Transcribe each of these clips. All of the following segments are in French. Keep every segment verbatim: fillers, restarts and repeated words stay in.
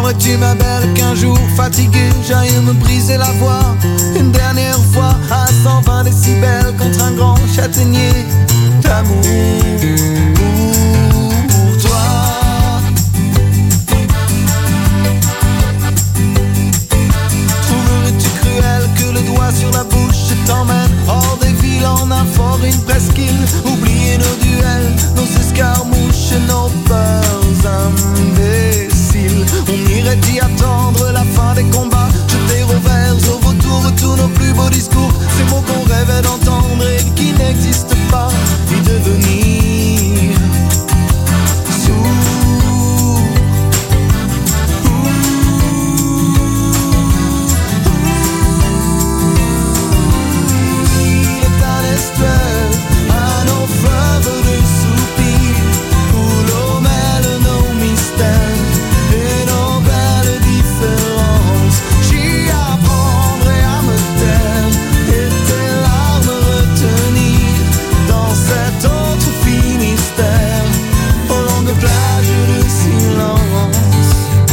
Croirais-tu ma belle qu'un jour fatigué j'aille me briser la voix une dernière fois à cent vingt décibels contre un grand châtaignier d'amour pour toi. Trouverais-tu cruel que le doigt sur la bouche t'emmène hors des villes en un fort, une presqu'île? Oublier nos duels, nos escarmouches et nos peurs imbéciles. On irait y attendre la fin des combats, jeter au vert, au vautour, tous nos plus beaux discours, ces mots qu'on rêvait d'entendre et qui n'existent pas, y devenir sourd. Il est un estuaire à nos fleuves de soupirs où l'eau mêle nos mystères et nos belles différences. J'y apprendrai à me taire et tes larmes retenir dans cet autre Finistère, aux longues plages de silence.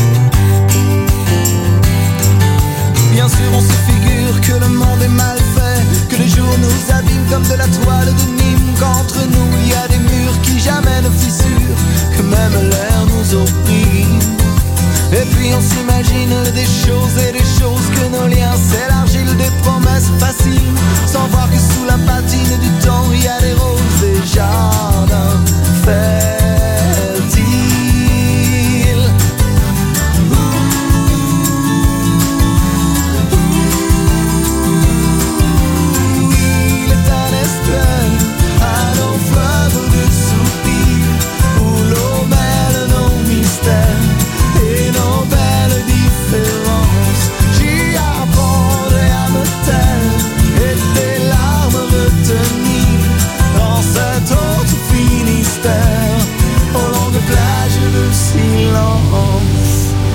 Bien sûr on se figure que le monde est mal fait, que les jours nous abîment comme de la toile de Nîmes, qu'entre nous il y a des murs qui jamais ne fissurent, que même l'air nous opprime. Et puis on s'imagine des choses et des choses, que nos liens s'élargissent, des promesses faciles, sans voir que sous la patine du temps il y a des roses et jardins fertiles. Il est un estuaire à nos fleuves de soupirs où l'eau mêle nos mystères et nos belles différences. J'y apprendrai à me taire et tes larmes retenir dans cet autre Finistère, aux longues plages de silence.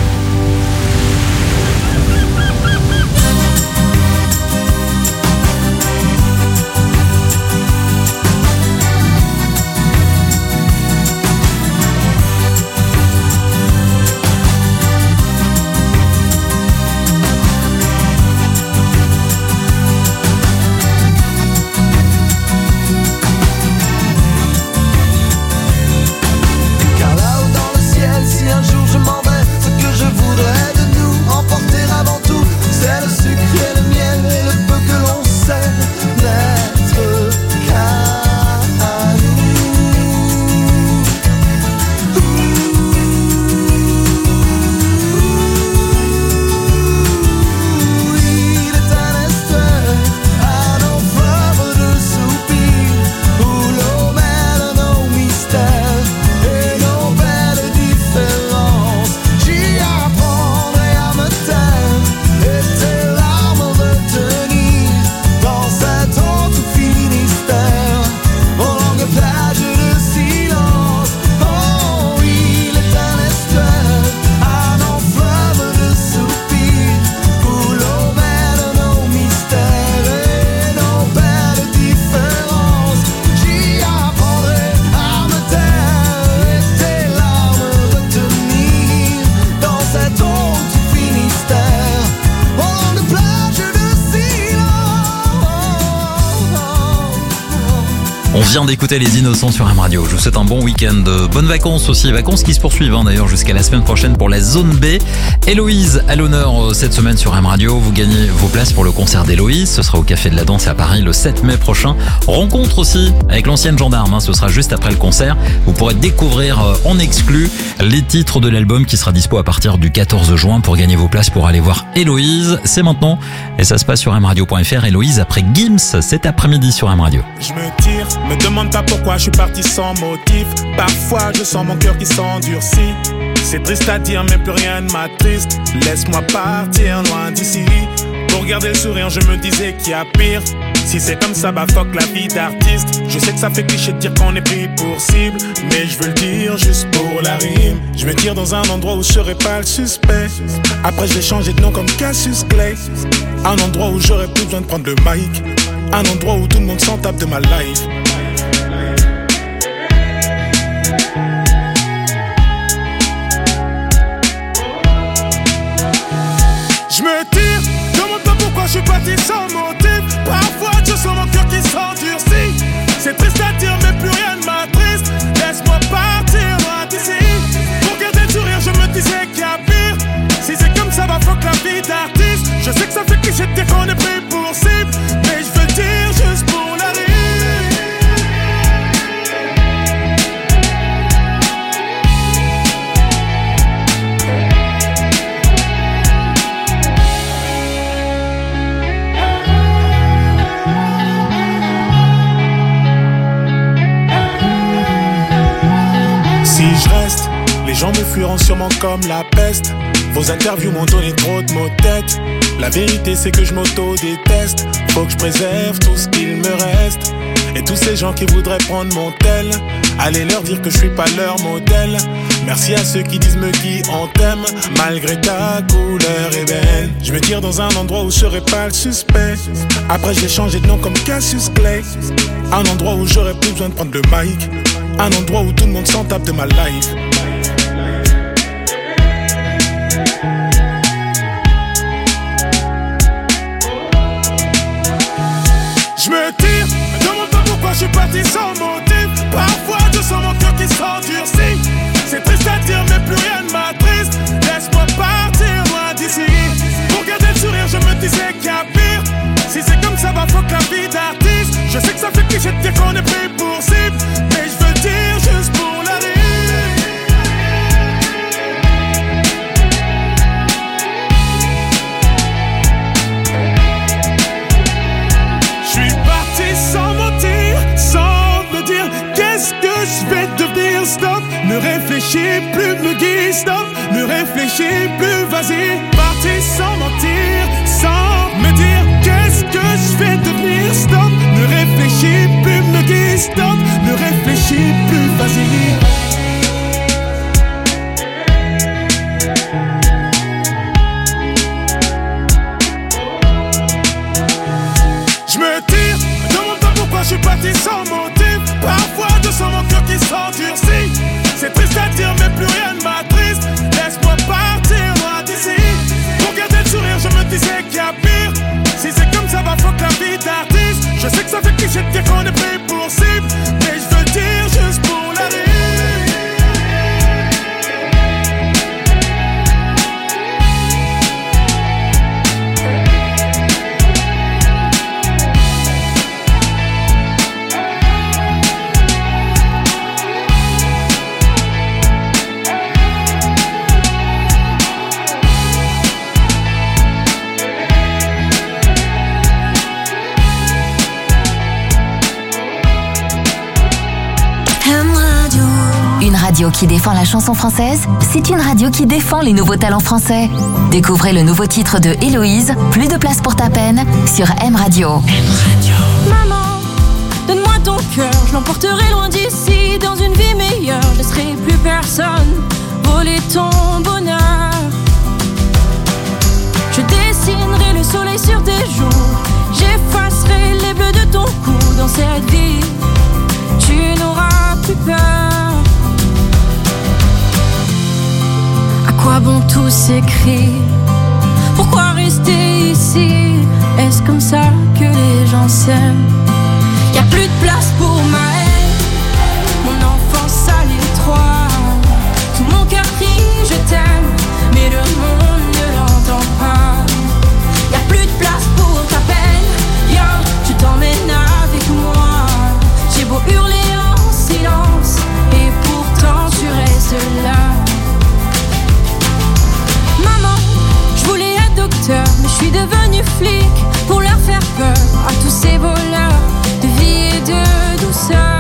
Car là-haut dans le ciel, si un jour je m'en vais, ce que je voudrais de nous emporter avant tout, c'est le sucre et le miel et le peu que l'on sait n'être qu'à nous. Il est un estuaire à nos fleuves de soupirs où l'eau mêle nos mystères et nos belles différences. J'y apprendrai à me taire et tes larmes retenir dans cet autre Finistère, aux longues plages de silence. Oh, il est un estuaire à nos fleuves de soupirs où l'eau mêle nos mystères et nos belles différences. J'y apprendrai à me taire et tes larmes retenir dans cet autre Finistère, aux longues plages de silence. On vient d'écouter Les Innocents sur M Radio. Je vous souhaite un bon week-end, de bonnes vacances aussi, vacances qui se poursuivent hein, d'ailleurs jusqu'à la semaine prochaine pour la zone B. Héloïse à l'honneur euh, cette semaine sur M Radio. Vous gagnez vos places pour le concert d'Héloïse. Ce sera au Café de la Danse à Paris le sept mai prochain. Rencontre aussi avec l'ancienne gendarme. Hein, ce sera juste après le concert. Vous pourrez découvrir euh, en exclu les titres de l'album qui sera dispo à partir du quatorze juin. Pour gagner vos places pour aller voir Héloïse, c'est maintenant et ça se passe sur m radio point f r. Héloïse après Gims cet après-midi sur M Radio. Je me tire, me demande pas pourquoi je suis parti sans motif. Parfois je sens mon cœur qui s'endurcit. C'est triste à dire mais plus rien ne m'attriste. Laisse-moi partir loin d'ici. Pour garder le sourire je me disais qu'il y a pire. Si c'est comme ça bah fuck la vie d'artiste. Je sais que ça fait cliché de dire qu'on est pris pour cible, mais je veux le dire juste pour la rime. Je me tire dans un endroit où je serai pas le suspect. Après je vais changer de nom comme Cassius Clay. Un endroit où j'aurais plus besoin de prendre le mic. Un endroit où tout le monde s'en tape de ma life. Je me tire, demande pas pourquoi je suis parti sans motif. Parfois je sens mon cœur qui s'endurcit. C'est triste à dire mais plus rien ne m'attriste. Laisse-moi partir loin d'ici. Pour garder le sourire je me disais qu'il y a pire. Si c'est comme ça va fuck la vie d'artiste. Je sais que ça fait cliché de dire qu'on est pris pour cible, mais je veux le dire juste pour la rire. Si je reste, les gens me fuiront sûrement comme la peste. Vos interviews m'ont donné trop de maux de tête. La vérité c'est que je m'auto-déteste. Faut que je préserve tout ce qu'il me reste. Et tous ces gens qui voudraient prendre mon tel, allez leur dire que je suis pas leur modèle. Merci à ceux qui disent me qui on t'aime, malgré ta couleur ébène. Je me tire dans un endroit où je serai pas le suspect. Après j'ai changé de nom comme Cassius Clay. Un endroit où j'aurais plus besoin de prendre le mic. Un endroit où tout le monde s'en tape de ma life. Je me tire, me demande pas pourquoi je suis parti sans motif. Parfois je sens mon cœur qui s'endurcit. C'est triste à dire mais plus rien ne m'attriste. Laisse-moi partir loin d'ici. Pour garder le sourire je me disais qu'il y a pire. Si c'est comme ça va fuck la vie d'artiste. Je sais que ça fait cliché de dire qu'on est pris pour cible, mais je veux le dire juste pour la rire. Sans mentir, sans me dire qu'est-ce que je vais devenir. Stop, ne réfléchis plus, me guide. Stop, ne réfléchis plus, vas-y. Parti sans mentir, sans me dire qu'est-ce que je vais devenir. Stop, ne réfléchis plus, me guide. Stop, ne réfléchis plus, vas-y. Je suis parti sans motif. Parfois je sens mon cœur qui s'endurcit. C'est triste à dire mais plus rien ne m'attriste. Laisse-moi partir loin d'ici. Pour garder le sourire je me disais qu'il y a pire. Si c'est comme ça va fuck la vie d'artiste. Je sais que ça fait cliché de dire qu'on est pris pour cible, mais je veux le dire juste pour la rire. Une radio qui défend la chanson française, c'est une radio qui défend les nouveaux talents français. Découvrez le nouveau titre de Héloïse, Plus de place pour ta peine, sur M Radio. M Radio. Maman, donne-moi ton cœur, je l'emporterai loin d'ici, dans une vie meilleure. Je laisserai plus personne voler ton bonheur. Je dessinerai le soleil sur tes joues, j'effacerai les bleus de ton cou. Dans cette vie, tu n'auras plus peur. À quoi bon tout s'écrit? Pourquoi rester ici? Est-ce comme ça que les gens s'aiment? Y'a plus de place pour ma haine. Mon enfance à l'étroit. Tout mon cœur crie je t'aime, mais le monde ne l'entend pas. Y'a plus de place pour ta peine. Viens, je t'emmène avec moi. J'ai beau hurler en silence, et pourtant tu restes là. Maman, je voulais être docteur, mais je suis devenue flic pour leur faire peur à tous ces voleurs de vie et de douceur.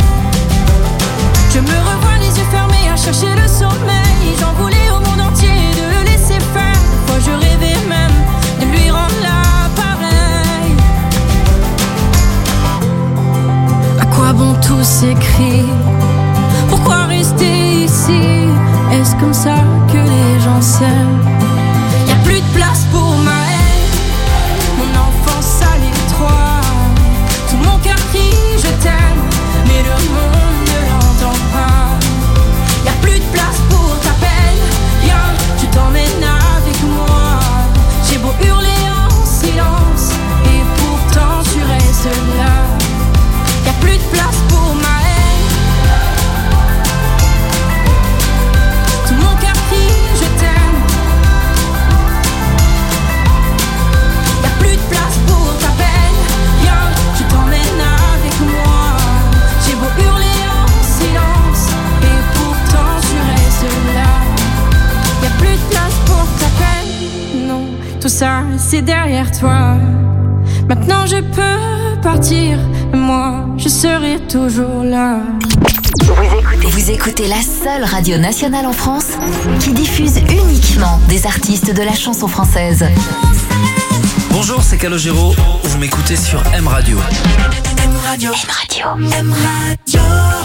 Je me revois les yeux fermés à chercher le sommeil. J'en voulais au monde entier de le laisser faire. Parfois je rêvais même de lui rendre l'appareil. À quoi bon tout s'écrit? Pourquoi rester ici? Est-ce comme ça que les gens s'aiment? Y'a plus de place pour ma haine. Mon enfance à l'étroit. Tout mon cœur crie je t'aime, mais le monde ne l'entend pas. Y'a plus de place pour ta peine. tout ça c'est derrière toi. Maintenant je peux partir, mais moi je serai toujours là. Vous écoutez, vous écoutez la seule radio nationale en France qui diffuse uniquement des artistes de la chanson française. Bonjour, c'est Calogero. Vous m'écoutez sur M Radio. M Radio. M Radio. M Radio.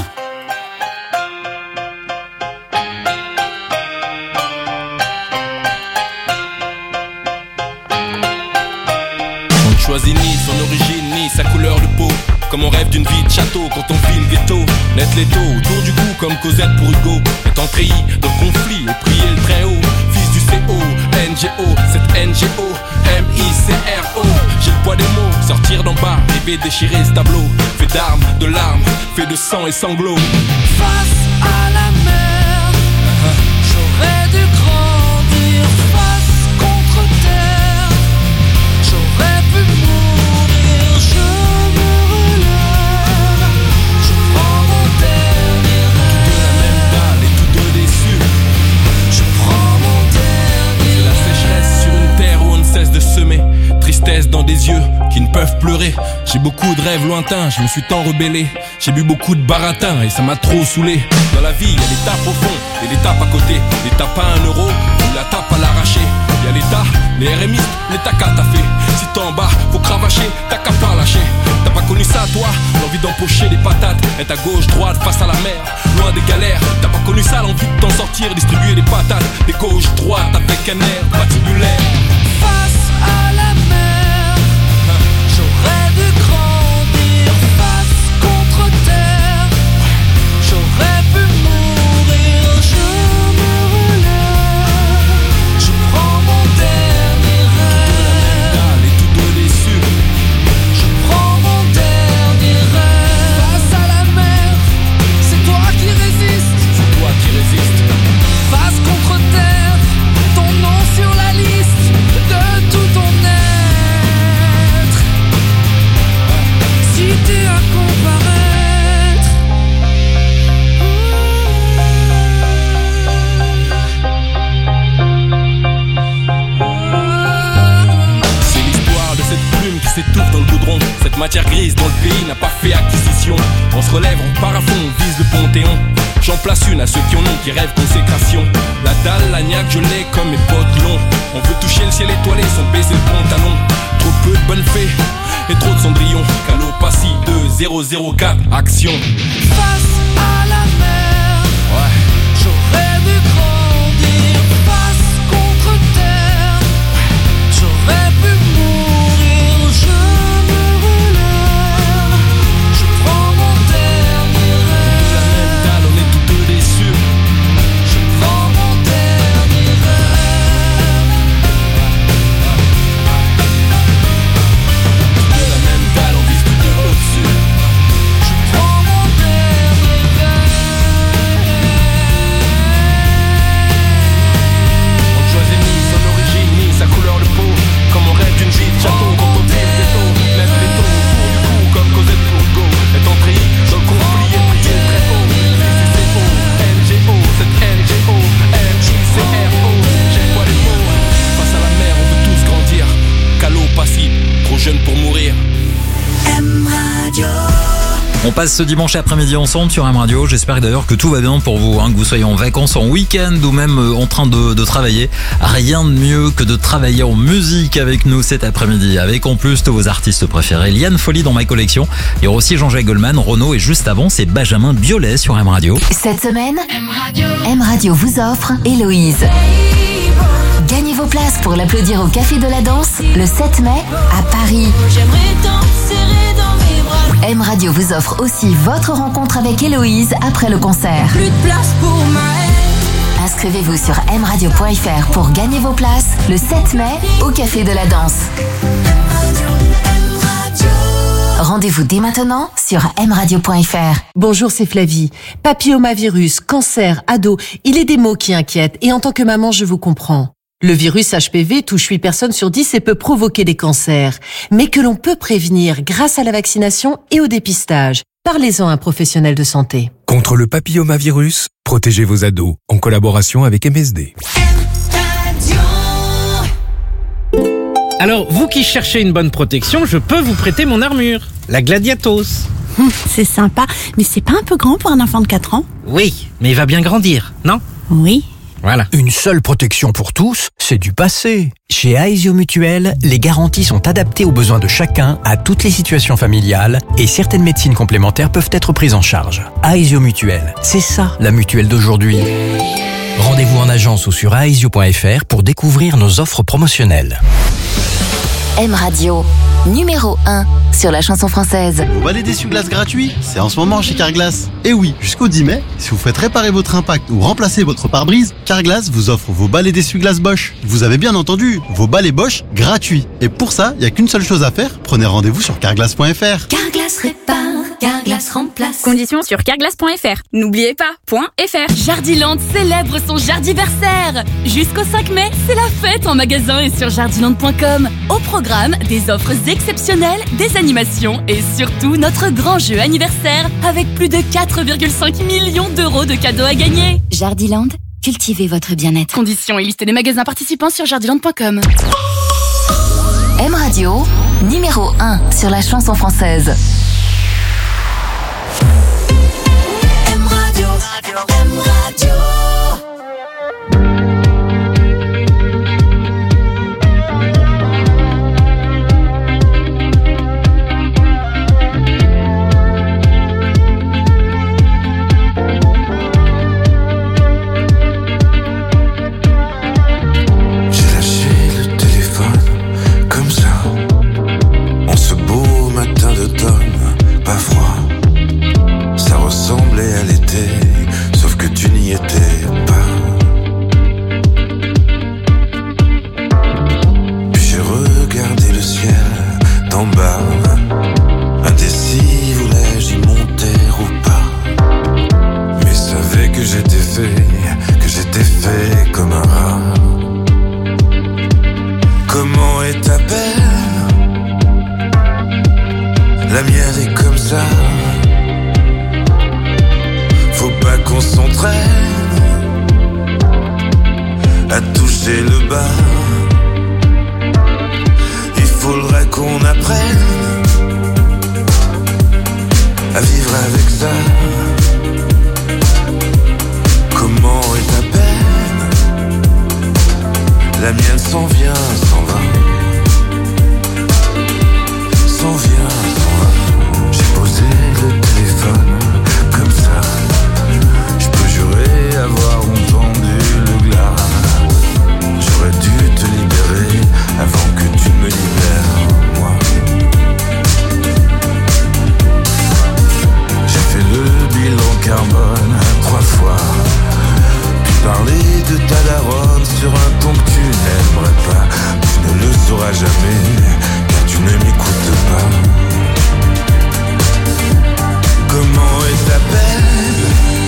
On ne choisit ni son origine ni sa couleur de peau. Comme on rêve d'une vie de château quand on vit le ghetto. Net l'étau autour du cou comme Cosette pour Hugo. Étant treillis dans le conflit et prier le très haut. Fils du C O, N G O, cette N G O, M I C R O. J'ai le poids des mots, sortir d'en bas, rêver déchirer ce tableau. Fait d'armes, de larmes, fait de sang et sanglots. Face à la mer, j'aurais dû grandir. Face contre terre, j'aurais pu mourir. Je me relève, je prends mon dernier rêve. De la même dalle et tous deux déçus. Je prends mon dernier C'est la sécheresse sur une terre où on ne cesse de semer. Tristesse dans des yeux qui ne peuvent pleurer. J'ai beaucoup de rêves lointains, je me suis tant rebellé. J'ai bu beaucoup de baratin et ça m'a trop saoulé. Dans la vie, y'a l'étape au fond et l'étape à côté. L'étape à un euro ou la tape à l'arracher. Y'a l'état, les R M I, l'état qu'à t'as fait. Si t'es en bas, faut cravacher, t'as qu'à pas lâcher. T'as pas connu ça toi, l'envie d'empocher des patates. Être à gauche, droite, face à la mer, loin des galères. T'as pas connu ça, l'envie de t'en sortir, distribuer des patates. Des gauche, droite, avec un air patibulaire. face à la mer, j'aurais dû grandir. Face contre terre, j'aurais pu mourir. Je me relève, je prends mon dernier rêve. Dalle et tous deux déçus. Je prends mon dernier rêve. Face à la mer, c'est toi qui résistes. C'est toi qui résistes. Face contre terre, ton nom sur la liste de tout ton être. Si t'es à comparaître, C'est l'histoire de cette plume qui s'étouffe dans le goudron. Cette matière grise dont le pays n'a pas fait acquisition. On se relève, on part à fond, on vise le Panthéon. J'en place une à ceux qui en ont, qui rêvent consécration. La dalle, la niaque, je l'ai comme mes potes longs. On veut toucher le ciel étoilé sans baisser le pantalon. Trop peu de bonnes fées et trop de cendrillon. Calopassi deux zéro zéro quatre, action. face à la mer, Ouais. j'aurais dû grandir. Face contre terre, j'aurais pu mourir. Je me relève, je prends mon dernier La même rêve. dalle, on est tous deux déçus. Je prends mon dernier rêve. De la même dalle, on vise tous deux au-dessus. Je prends mon dernier rêve. On ne choisit ni son origine ni sa couleur de peau. Comme on rêve d'une vie de château quand on vit le ghetto. Lève les taux autour du cou comme Cosette pour Hugo. Est entré dans le conflit et prier très haut. Fils du C O, N G O, cette N G O, M I C R O. J'ai le poids des mots. Face à la mer, on veut tous grandir. Calo passif, trop jeune pour mourir. On passe ce dimanche après-midi ensemble sur M Radio. J'espère d'ailleurs que tout va bien pour vous, hein, que vous soyez en vacances, en week-end ou même euh, en train de, de travailler. Rien de mieux que de travailler en musique avec nous cet après-midi. Avec en plus tous vos artistes préférés. Liane Folly dans ma collection. Il y aura aussi Jean-Jacques Goldman, Renaud et juste avant c'est Benjamin Biolay sur M Radio. Cette semaine, M Radio vous offre Héloïse. Gagnez vos places pour l'applaudir au Café de la Danse le sept mai à Paris. J'aimerais t'en serrer dans mes bras. M Radio vous offre aussi votre rencontre avec Héloïse après le concert. Plus de place pour ma haine. Inscrivez-vous sur m radio point f r pour gagner vos places le sept mai au Café de la Danse. Rendez-vous dès maintenant sur m radio point f r. Bonjour, c'est Flavie. Papillomavirus, cancer, ado, il est des mots qui inquiètent et en tant que maman, je vous comprends. Le virus H P V touche huit personnes sur dix et peut provoquer des cancers, mais que l'on peut prévenir grâce à la vaccination et au dépistage. Parlez-en à un professionnel de santé. Contre le papillomavirus, protégez vos ados en collaboration avec M S D. Radio. Alors, vous qui cherchez une bonne protection, je peux vous prêter mon armure, la Gladiatos. Hum, c'est sympa, mais c'est pas un peu grand pour un enfant de quatre ans? Oui, mais il va bien grandir, non? Oui. Voilà. Une seule protection pour tous, c'est du passé. Chez Aesio Mutuel, les garanties sont adaptées aux besoins de chacun, à toutes les situations familiales, et certaines médecines complémentaires peuvent être prises en charge. Aesio Mutuel, c'est ça la mutuelle d'aujourd'hui. Rendez-vous en agence ou sur aesio point f r pour découvrir nos offres promotionnelles. M Radio, numéro un sur la chanson française. Vos balais d'essuie-glace gratuits, c'est en ce moment chez Carglass. Et oui, jusqu'au dix mai, si vous faites réparer votre impact ou remplacer votre pare-brise, Carglass vous offre vos balais d'essuie-glace Bosch. Vous avez bien entendu, vos balais Bosch gratuits. Et pour ça, il n'y a qu'une seule chose à faire, prenez rendez-vous sur carglass point f r. Carglass répare, Carglass remplace. Conditions sur carglass point f r. N'oubliez pas, .fr. Jardiland célèbre son jardiversaire. Jusqu'au cinq mai, c'est la fête en magasin et sur jardiland point com. Au programme, des offres exceptionnelles, des animations et surtout notre grand jeu anniversaire avec plus de quatre virgule cinq millions d'euros de cadeaux à gagner. Jardiland, cultivez votre bien-être. Conditions et liste des magasins participants sur jardiland point com. M Radio, numéro un sur la chanson française. M Radio, M Radio. À l'été, sauf que tu n'y étais pas. Puis j'ai regardé le ciel d'en bas, indécis, voulais-je y monter ou pas. Mais savais que j'étais fait, que j'étais fait comme un rat. Comment est ta peine? La mienne est comme ça. Faut pas qu'on s'entraîne à toucher le bas. Il faudrait qu'on apprenne à vivre avec ça. Comment est ta peine? La mienne s'en vient, s'en va. S'en vient, s'en va. J'ai posé le téléphone comme ça. Avoir entendu le glas. J'aurais dû te libérer avant que tu me libères, moi. J'ai fait le bilan carbone trois fois, puis parler de ta daronne sur un ton que tu n'aimerais pas. Tu ne le sauras jamais, car tu ne m'écoutes pas. Comment est ta peine?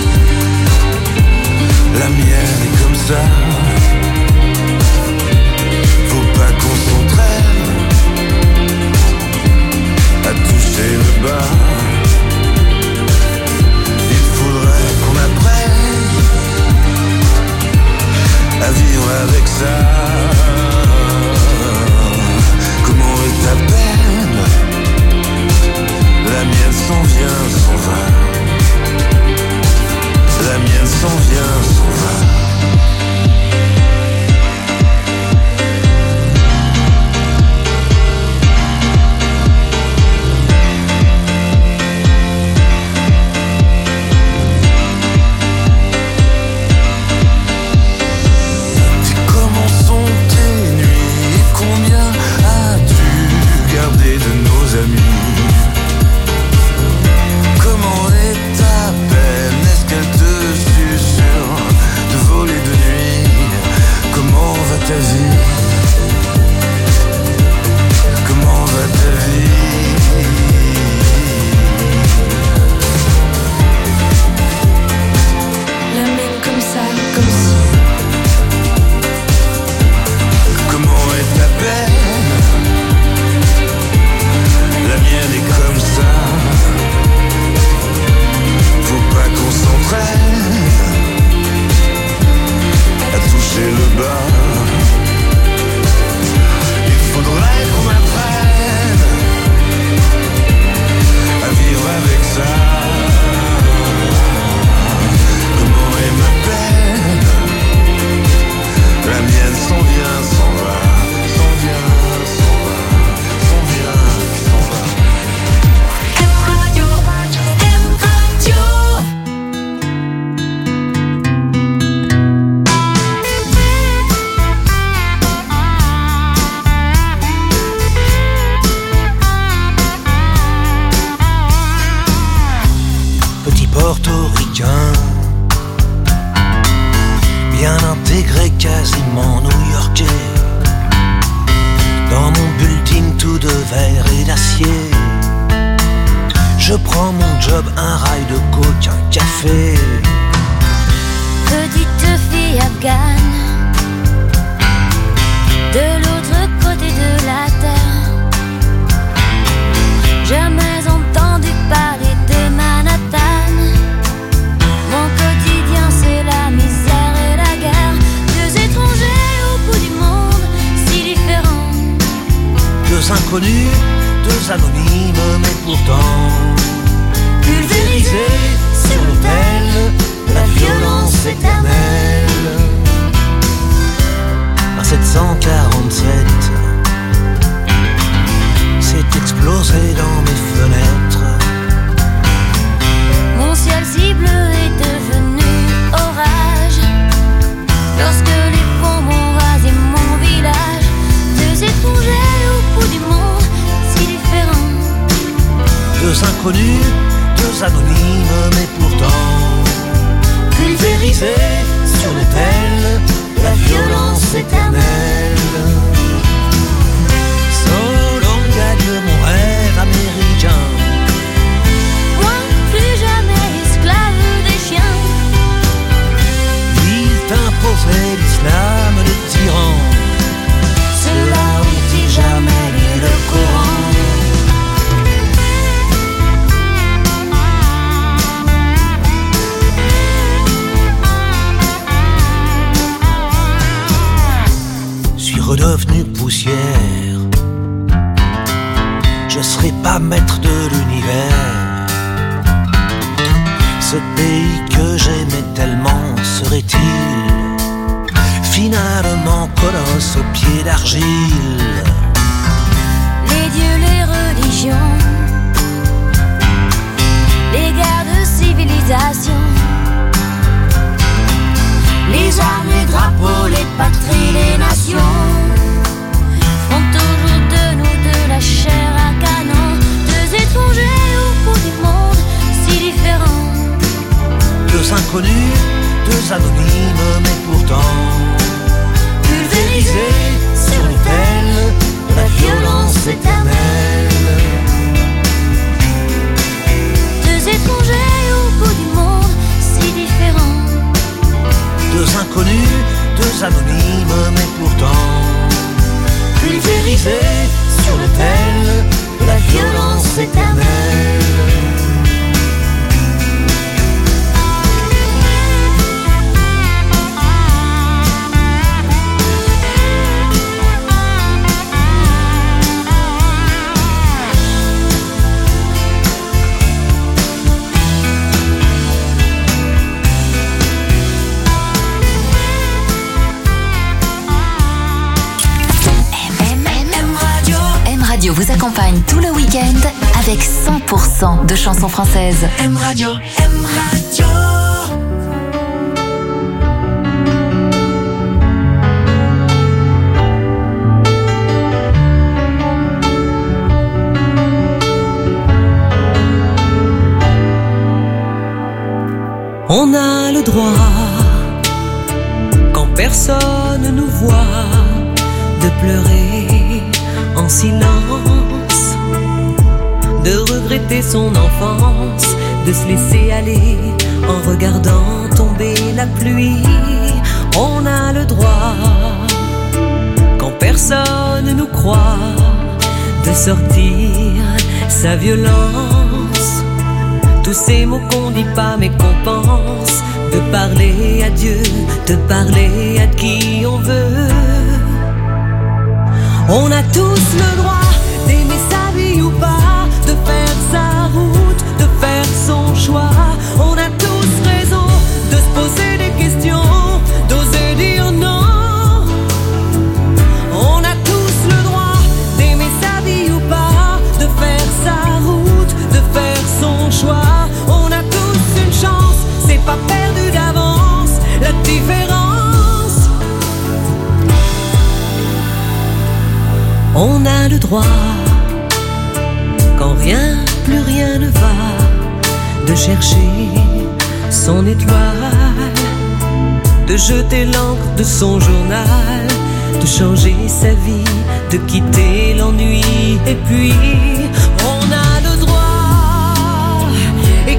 La mienne est comme ça. Faut pas qu'on s'entraîne à toucher le bas. Il faudrait qu'on apprenne à vivre avec ça. Comment est ta peine? La mienne s'en vient, s'en va. La mienne s'en vient, s'en va. club, un rail de coke, un café. Petite fille afghane, de l'autre côté de la terre. Jamais entendu parler de Manhattan. Mon quotidien c'est la misère et la guerre. Deux étrangers au bout du monde, si différents. Deux inconnus, deux anonymes, mais pourtant pulvérisés sur l'autel de la violence éternelle. Un sept cent quarante-sept s'est explosé dans mes fenêtres. Mon ciel si bleu est devenu orage lorsque les bombes ont rasé mon village. Deux étrangers au bout du monde, si différents. Deux inconnus, deux anonymes, mais pourtant pulvérisés sur l'autel de la violence éternelle. Solo gagne mon rêve américain. Moi, plus jamais esclave des chiens. Il t'imposait l'islam de tyran. Cela ont-ils jamais lu le Coran? Redevenu poussière, je serai pas maître de l'univers. Ce pays que j'aimais tellement serait-il finalement colosse aux pieds d'argile? Les dieux, les religions, les guerres de civilisation, les armes, les drapeaux, les patries, les nations font toujours de nous de la chair à canon. Deux étrangers au bout du monde, si différents. Deux inconnus, deux anonymes, mais pourtant pulvérisés sur l'autel de la violence éternelle. Deux étrangers au bout du monde, si différents. Deux inconnus, deux anonymes, mais pourtant pulvérisés sur l'autel de la violence éternelle. Vous accompagne tout le week-end avec cent pour cent de chansons françaises. M Radio, M Radio. On a le droit, quand personne nous voit, de pleurer en silence, de regretter son enfance, de se laisser aller en regardant tomber la pluie. On a le droit, quand personne nous croit, de sortir sa violence, tous ces mots qu'on dit pas mais qu'on pense, de parler à Dieu, de parler à qui on veut. On a tous le droit d'aimer sa vie ou pas, de faire sa route, de faire son choix. On a tous raison de se poser des questions, d'oser dire non. On a tous le droit d'aimer sa vie ou pas, de faire sa route, de faire son choix. On a tous une chance, c'est pas perdu d'avance, la différence. On a le droit, quand rien, plus rien ne va, de chercher son étoile, de jeter l'encre de son journal, de changer sa vie, de quitter l'ennui. Et puis, on a le droit,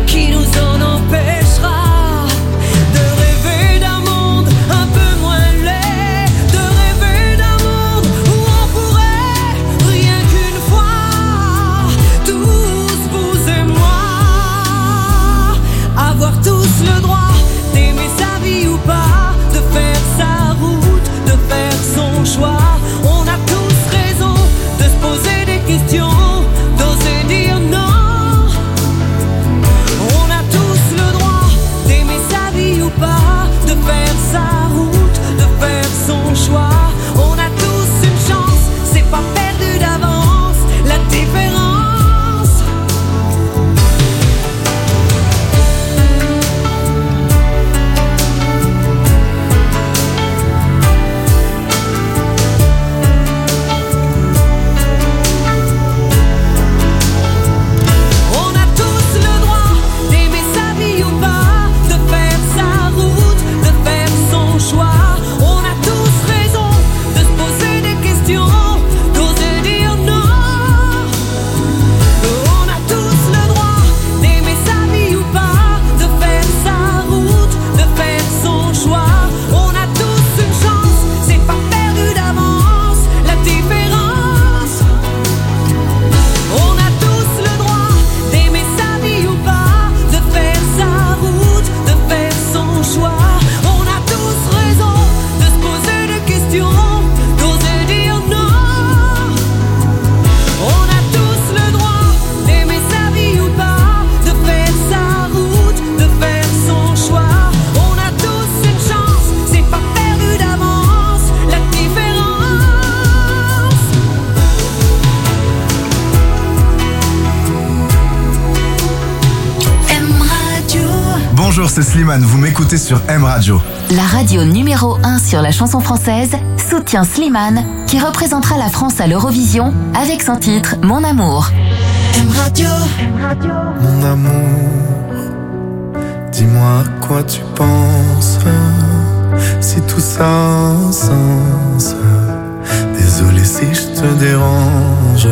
Bonjour, c'est Slimane, vous m'écoutez sur M Radio. La radio numéro un sur la chanson française soutient Slimane, qui représentera la France à l'Eurovision avec son titre Mon Amour. M Radio. Mon amour, dis-moi à quoi tu penses, si tout ça a un sens. Désolé si je te dérange.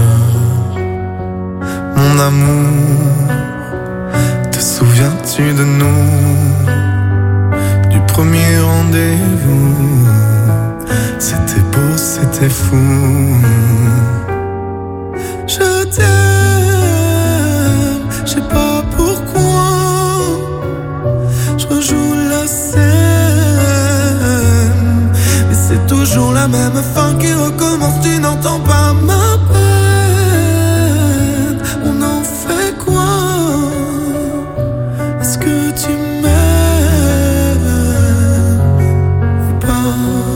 Mon amour, te souviens-tu de nous, du premier rendez-vous? C'était beau, c'était fou. Je t'aime, je sais pas pourquoi. Je rejoue la scène, mais c'est toujours la même fin qui recommence. Tu n'entends pas ma peine. On en fait quoi? Est-ce que tu m'aimes ou pas?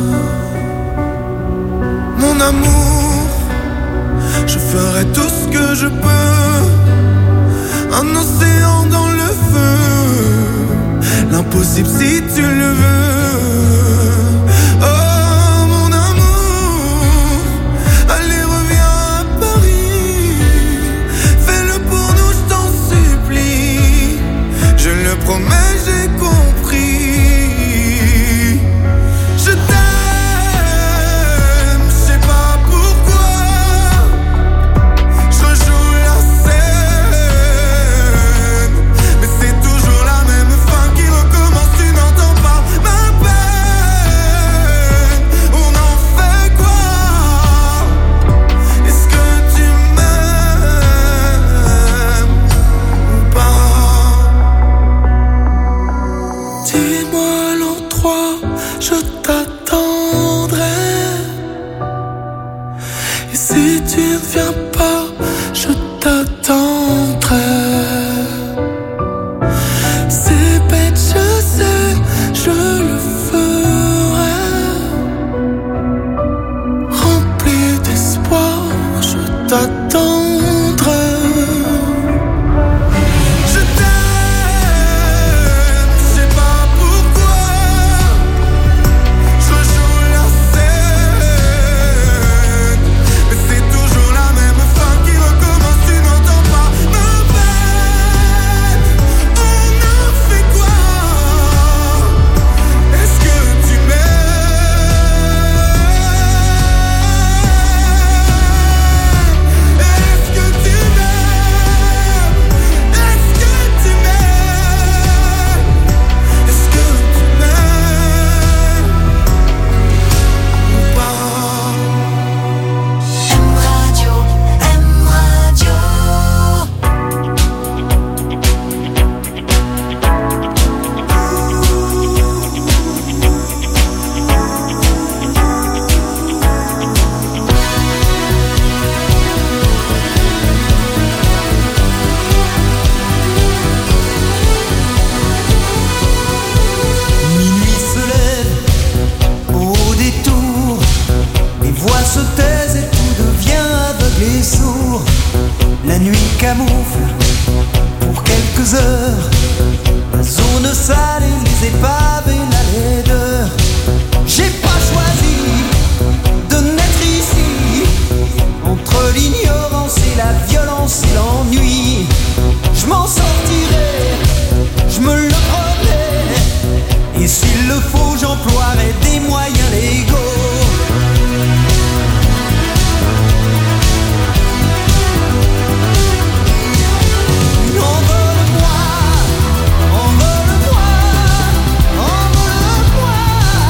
Mon amour, je ferai tout ce que je peux. Un océan dans le feu, l'impossible si tu le veux. Oh mon amour, allez reviens à Paris. Fais-le pour nous, je t'en supplie. Je le promets, j'ai compris. Je t'aime, je sais pas pourquoi. Je rejoue la scène, mais c'est toujours la même fin qui recommence. Tu n'entends pas ma peine. On en fait quoi? Est-ce que tu m'aimes ou pas? Dis-moi l'endroit, je t'attendrai. Et si tu ne viens pas, je t'attendrai. C'est bête, je sais, je le ferai. Rempli d'espoir, je t'attendrai. Je t'aime, je sais pas pourquoi. Je joue la scène, mais c'est toujours la même fin qui recommence. Tu n'entends pas ma peine. On a fait quoi? Est-ce que tu m'aimes? Est-ce que tu m'aimes? Est-ce que tu m'aimes? Est-ce que tu m'aimes ou pas? M Radio, M Radio. Minuit se lève au détour, les voix se taisent et tout devient aveugle et sourd. La nuit camoufle pour quelques heures la zone sale et les épaves et la laideur. J'ai pas choisi de naître ici, entre l'ignorance et la violence et l'ennui. Je m'en sortirai, je me le promets. Et s'il le faut, j'emploierai des moyens légaux. Envole-moi, envole-moi, envole-moi.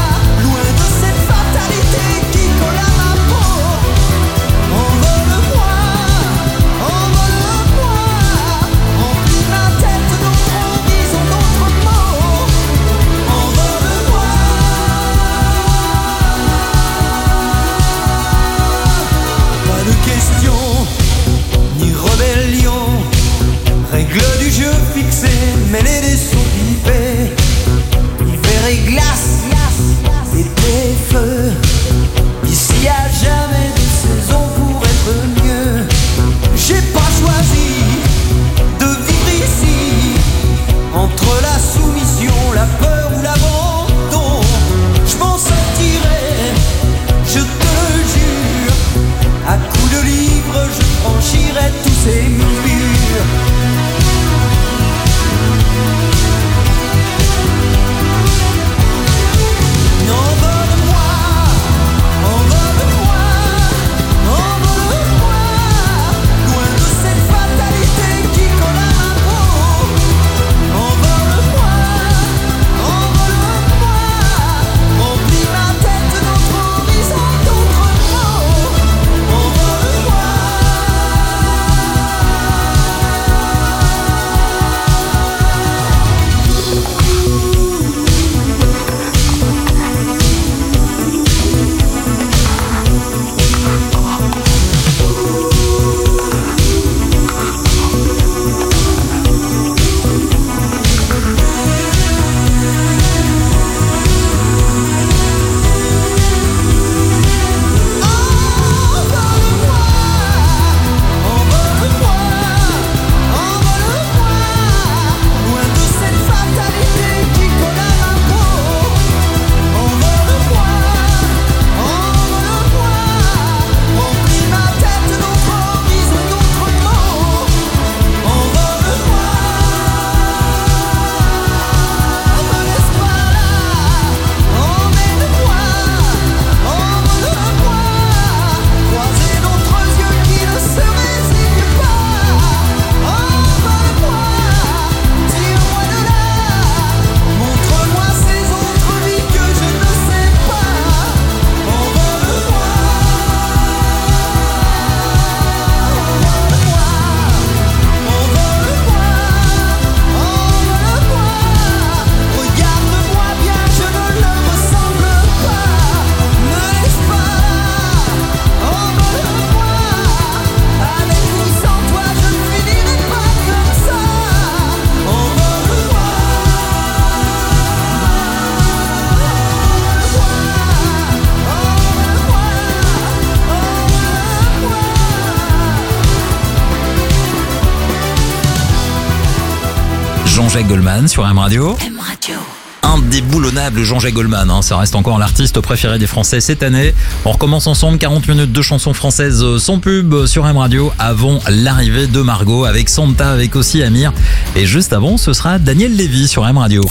Jean-Jacques Goldman sur M Radio. M Radio. Indéboulonnable Jean-Jacques Goldman, hein, ça reste encore l'artiste préféré des Français cette année. On recommence ensemble quarante minutes de chansons françaises sans pub sur M Radio avant l'arrivée de Margot avec Santa, avec aussi Amir. Et juste avant, ce sera Daniel Lévy sur M Radio.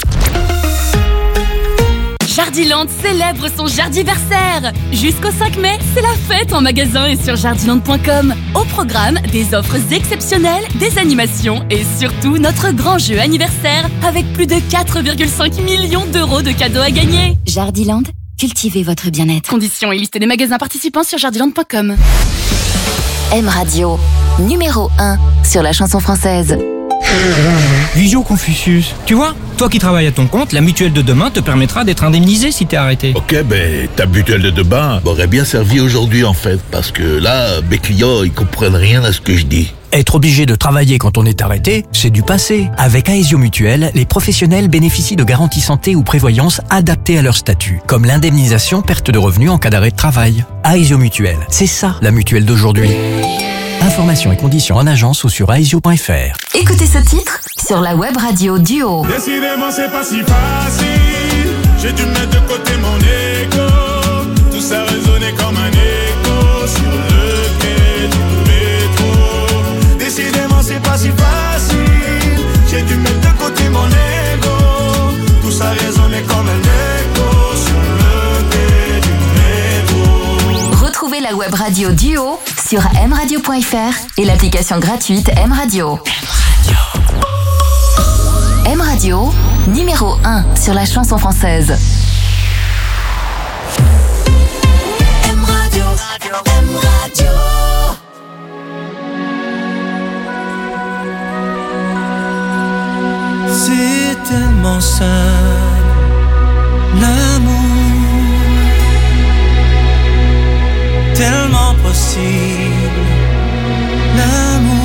Jardiland célèbre son jardiversaire. Jusqu'au cinq mai, c'est la fête en magasin et sur jardiland point com. Au programme, des offres exceptionnelles, des animations et surtout notre grand jeu anniversaire avec plus de quatre virgule cinq millions d'euros de cadeaux à gagner. Jardiland, cultivez votre bien-être. Conditions et liste des magasins participants sur jardiland point com. M Radio, numéro un sur la chanson française. Visio Confucius. Tu vois, toi qui travailles à ton compte, la mutuelle de demain te permettra d'être indemnisé si t'es arrêté. Ok, ben ta mutuelle de demain m'aurait bien servi aujourd'hui en fait, parce que là, mes clients, ils comprennent rien à ce que je dis. Être obligé de travailler quand on est arrêté, c'est du passé. Avec Aesio Mutuelle, les professionnels bénéficient de garanties santé ou prévoyance adaptées à leur statut, comme l'indemnisation perte de revenus en cas d'arrêt de travail. Aesio Mutuelle, c'est ça la mutuelle d'aujourd'hui. Informations et conditions en agence ou sur aesio point f r. Écoutez ce titre sur la web radio Duo. Décidément c'est pas si facile. J'ai dû mettre de côté mon ego. Tout ça résonnait comme un écho sur le quai du métro. Décidément c'est pas si facile. J'ai dû mettre de côté mon ego. Tout ça résonnait comme un écho sur le quai du métro. Retrouvez la web radio Duo sur m radio point f r et l'application gratuite M Radio. M Radio, numéro un sur la chanson française. M Radio, M Radio. C'est tellement simple, l'amour, tellement possible, l'amour.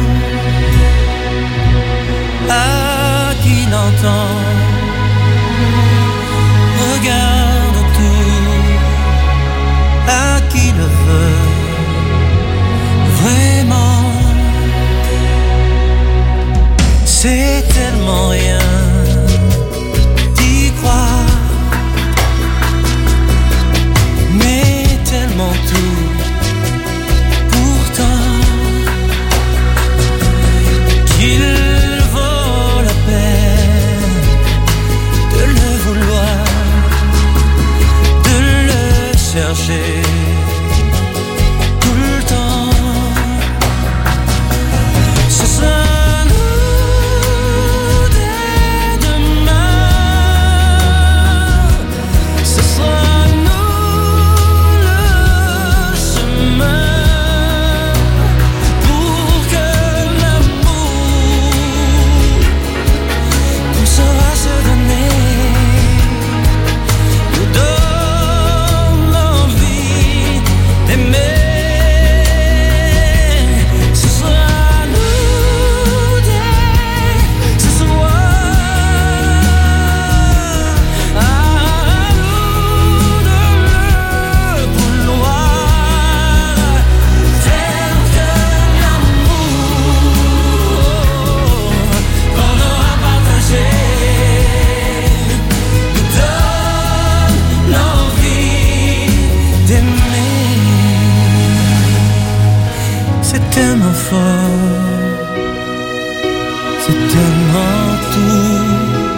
À qui l'entend, regarde tout, à qui le veut vraiment. C'est tellement rien d'y croire, mais tellement tout pourtant qu'il chercher tout le temps. Ce sera nous dès demain. Ce sera nous le chemin pour que l'amour qu'on saura se donner nous donne aimer. Ce sera nous dès ce soir. À nous de le vouloir. Faire de l'amour qu'on aura partagé nous donne l'envie d'aimer. C'est tellement fort, c'est tellement tout.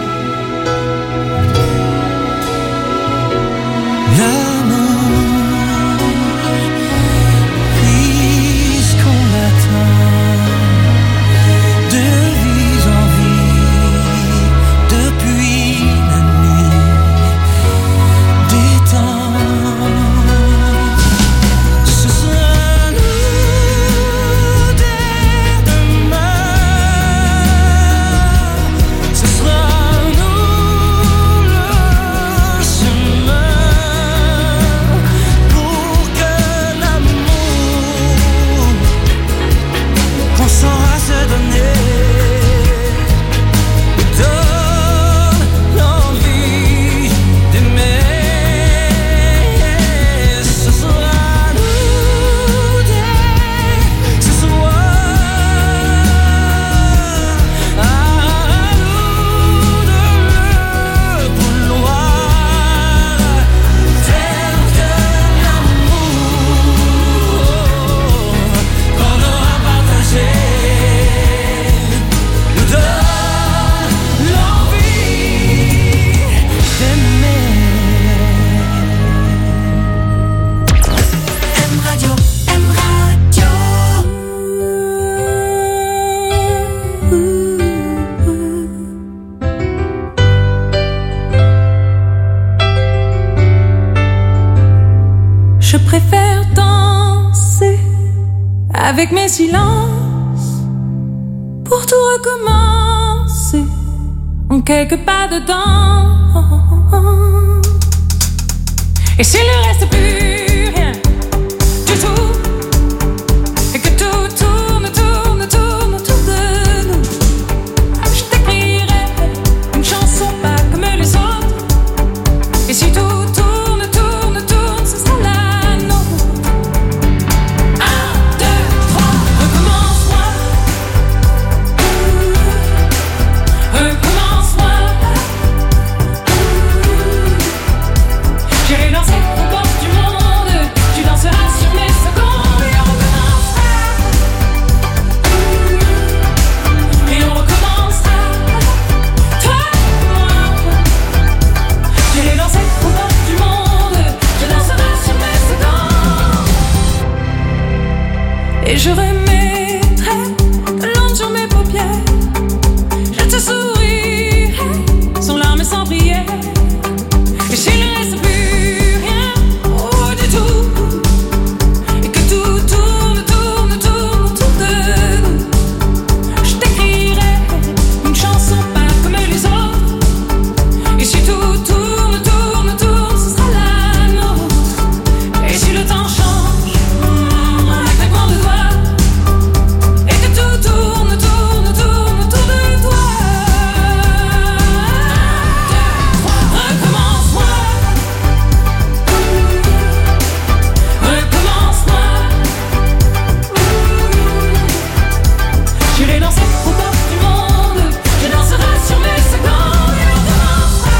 L'amour, puisqu'on l'attend de vie en vie depuis la nuit des temps. Ce sera nous dès demain. Ce sera avec mes silences, pour tout recommencer en quelques pas de temps. Et s'il ne reste plus rien du tout, et que tout tourne, tourne, tourne autour de nous, je t'écrirai une chanson pas comme les autres. Et si tout tourne, tourne, tourne, ce sera la nôtre. Un, deux, trois, recommence-moi. Recommence-moi. J'irai danser au bord du monde. Tu danseras sur mes secondes. Et on recommencera. Et on recommencera. Toi et moi. J'irai danser au bord du monde. Tu danseras sur mes secondes. Et je remettrai de l'ombre sur mes paupières. Je te sourirai sans larmes et sans prière. Et s'il ne reste plus rien, oh du tout, et que tout tourne, tourne, tourne autour de nous, je t'écrirai une chanson pas comme les autres. Et si tout tourne, tourne, tourne, ce sera la nôtre. Et si le temps change, mm, un claquement de doigts, et que tout tourne, tourne, tourne autour de toi. Recommence-moi. Recommence-moi. J'irai danser au bord du monde. Tu danseras sur mes secondes. Et on recommencera.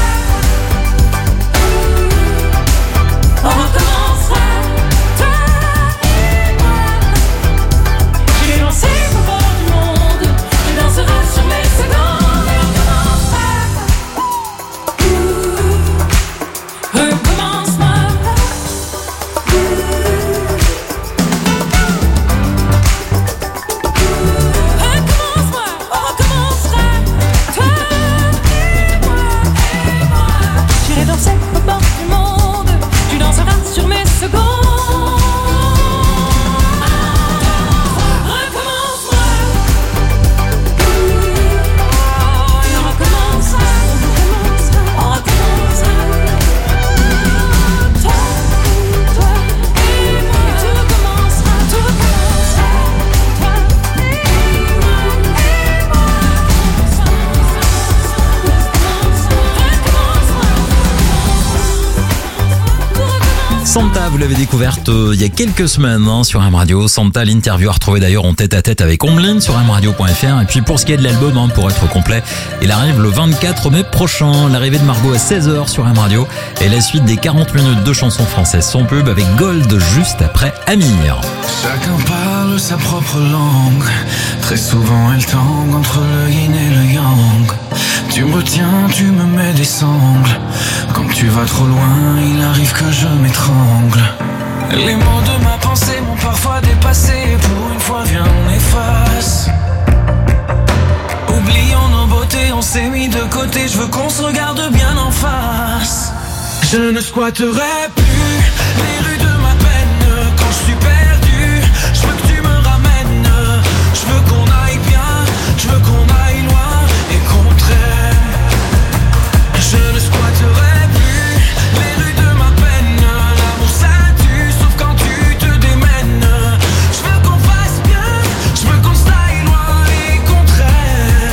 On recommencera. Toi et moi. J'irai danser au bord du monde. Tu danseras sur mes secondes. Et on recommencera. Recommence-moi. Recommence-moi, on recommencera. Toi et moi, et moi. J'irai danser au bord du monde. Tu danseras sur mes secondes. Recommence-moi. Et on recommencera. On recommencera. Toi, toi et moi. Et tout recommencera. Tout recommencera. Toi et moi, et moi. Santa, vous l'avez découverte euh, il y a quelques semaines hein, sur M Radio. Santa, l'interview à retrouver d'ailleurs en tête à tête avec Omblin sur m radio point f r. Et puis pour ce qui est de l'album, hein, pour être complet, il arrive le vingt-quatre mai prochain. L'arrivée de Margot à seize heures sur M Radio et la suite des quarante minutes de chansons françaises sans pub avec Gold juste après Amir. Chacun parle sa propre langue. Très souvent elle tangue entre le yin et le yang. Tu me retiens, tu me mets des sangles. Quand tu vas trop loin, il arrive que je m'étrangle. Les mots de ma pensée m'ont parfois dépassé. Pour une fois, viens, on efface. Oublions nos beautés, on s'est mis de côté. Je veux qu'on se regarde bien en face. Je ne squatterai plus les rues de ma peine. Quand je suis perdu, je veux que tu me ramènes. Je veux qu'on aille bien, je veux qu'on aille loin et qu'on traîne. Je ne squatterai plus les rues de ma peine. L'amour ça tue, sauf quand tu te démènes. Je veux qu'on fasse bien, je veux qu'on s'aille loin et qu'on traîne.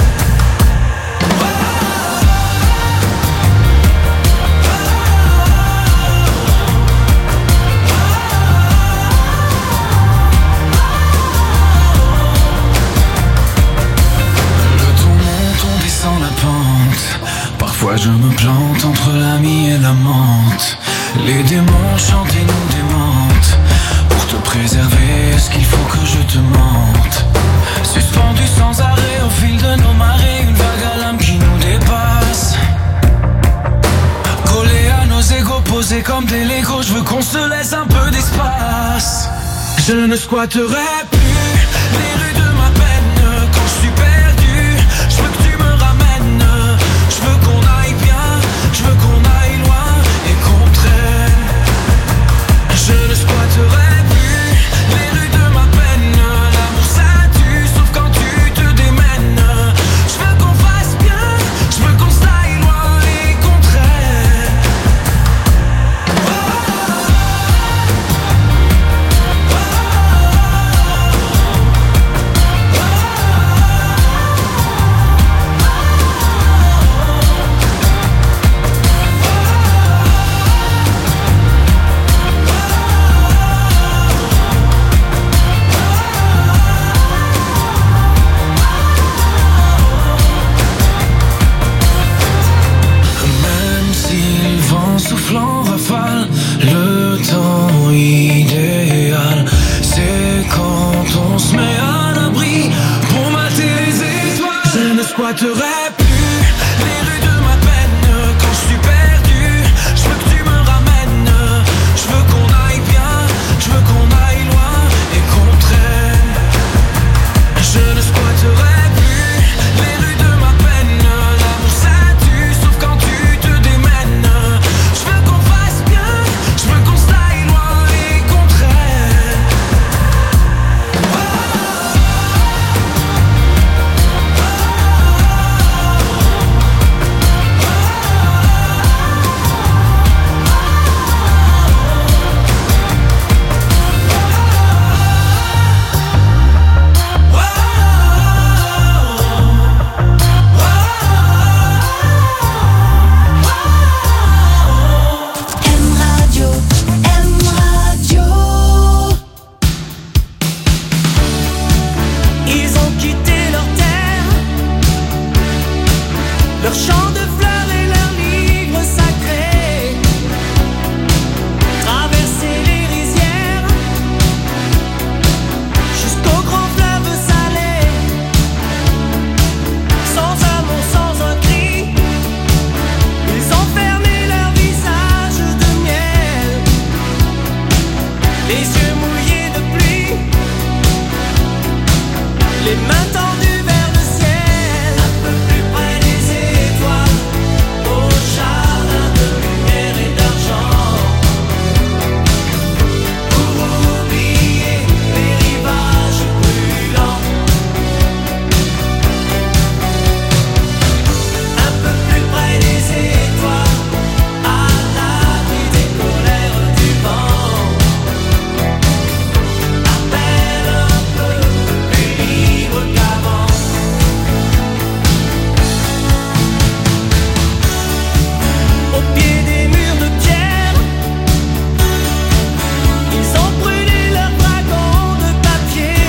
Parfois je me plante entre l'ami et la menthe. Les démons chantent et nous démentent. Pour te préserver, est-ce qu'il faut que je te mente? Suspendu sans arrêt au fil de nos marées, une vague à l'âme qui nous dépasse. Collé à nos égos, posés comme des Legos, je veux qu'on se laisse un peu d'espace. Je ne squatterai plus les rues de ma peine. Quand je suis perdu, je veux que tu me ramènes. Je veux qu'on aille bien, je veux qu'on aille loin et qu'on traîne. Je ne squatterai plus les rues de ma peine. les mains tendues vers le ciel, un peu plus près des étoiles, au jardin de lumière et d'argent, pour oublier les rivages brûlants. Un peu plus près des étoiles, à l'abri des colères du vent, à peine un peu plus libre qu'avant. Au pied des murs de pierre, ils ont brûlé leurs dragons de papier,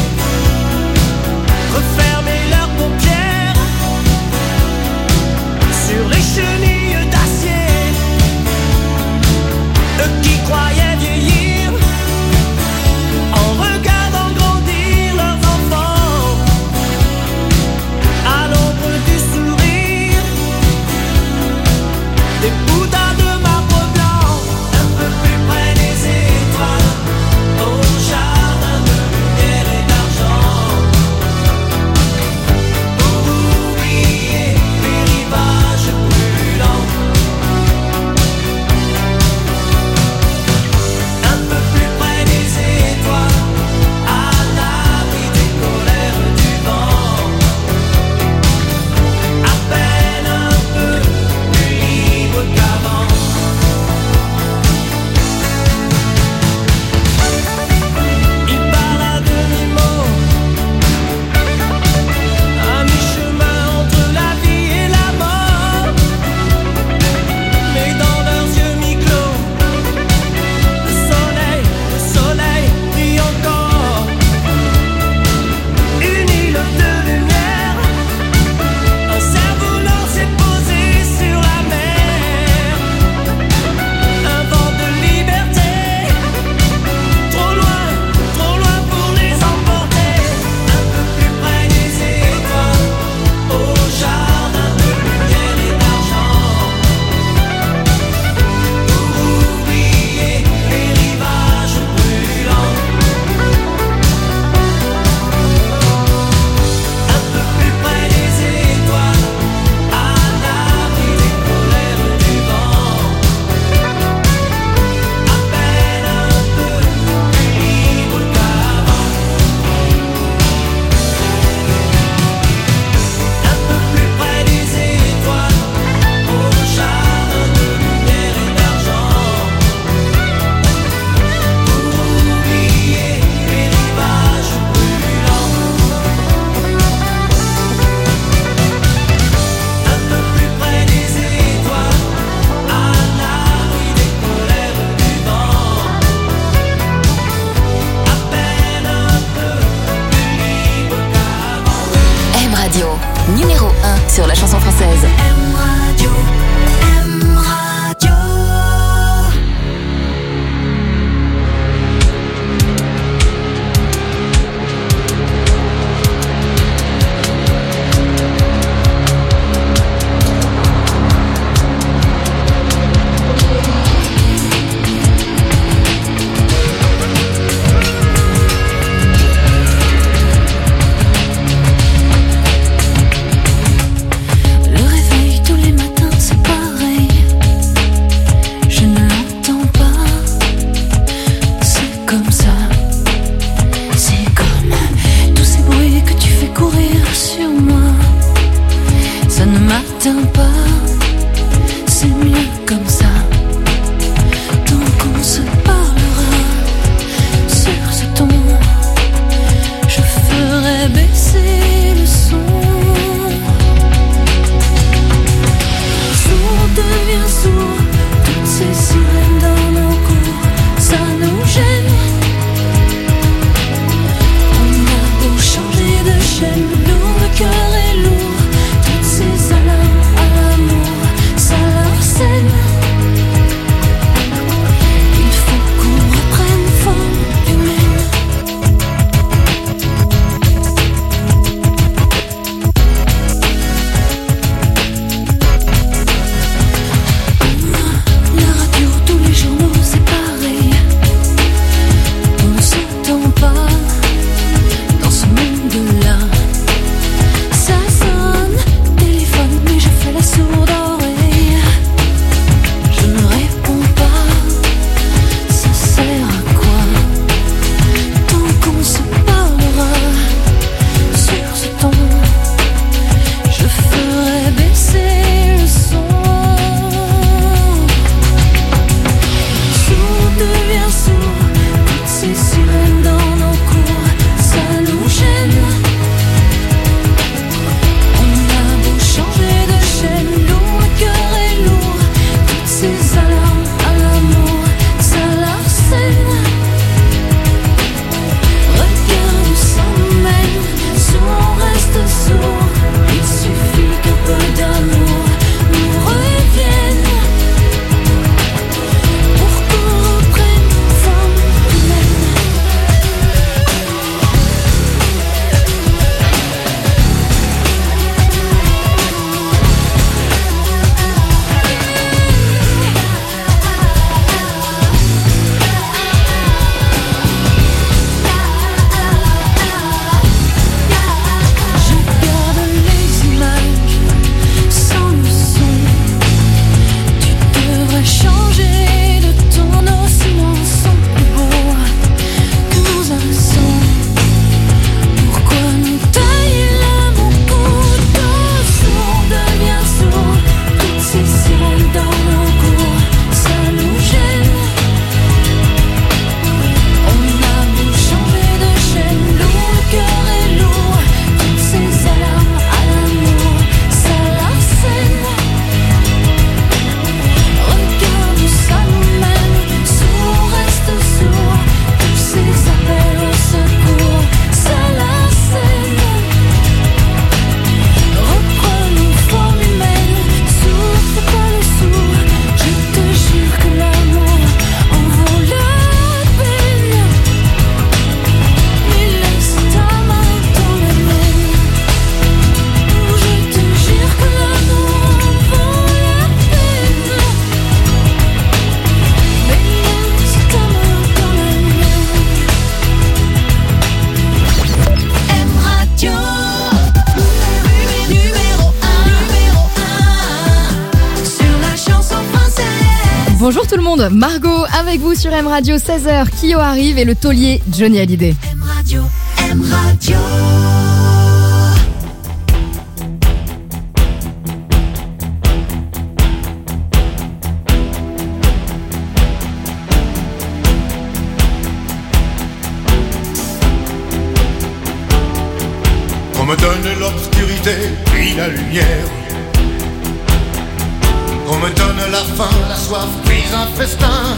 refermé leurs paupières sur les chenilles d'acier. Eux qui croyaient vieillir en regardant grandir leurs enfants, à l'ombre du sourire des bouddhas de marbre blanc, un peu plus près des étoiles, au jardin de lumière et d'argent, pour oublier les rivages brûlants. Un peu plus près des étoiles, à l'abri des colères du vent, à peine un peu plus libre qu'avant. Il parle à demi-mot, à mi-chemin entre la vie et la mort, mais dans leurs yeux mi-clos, le soleil, le soleil brille encore. Une île de lumière, un cerf-volant s'est posé sur la mer. Un vent de liberté, trop loin, trop loin pour les emporter. Un peu plus près des étoiles, au jardin de lumière et d'argent, pour oublier les rivages brûlants. Un peu plus près des étoiles, à l'abri des colères du vent, à peine un peu plus libre qu'avant. Un peu plus près des étoiles, au jardin de lumière et d'argent, pour oublier les rivages brûlants. Un peu plus près des étoiles, à l'abri des colères du vent, à peine un peu plus libre qu'avant. M Radio, numéro un sur la chanson française. M Radio, M Radio. Le réveil Bonjour tout le monde, Margot avec vous sur M Radio, seize heures, Kyo arrive et le taulier Johnny Hallyday. M Radio, M Radio. Qu'on me donne l'obscurité puis la lumière. Qu'on me donne la faim, la soif, puis un festin.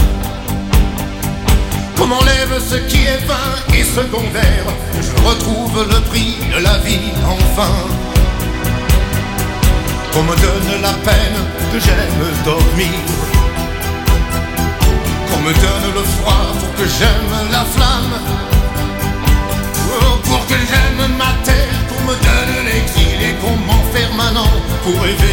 Qu'on m'enlève ce qui est vain et secondaire. Que je retrouve le prix de la vie enfin. Qu'on me donne la peine, que j'aime dormir. Qu'on me donne le froid pour que j'aime la flamme. Oh, pour que j'aime ma terre, qu'on me donne l'exil et qu'on m'enferme un an pour éviter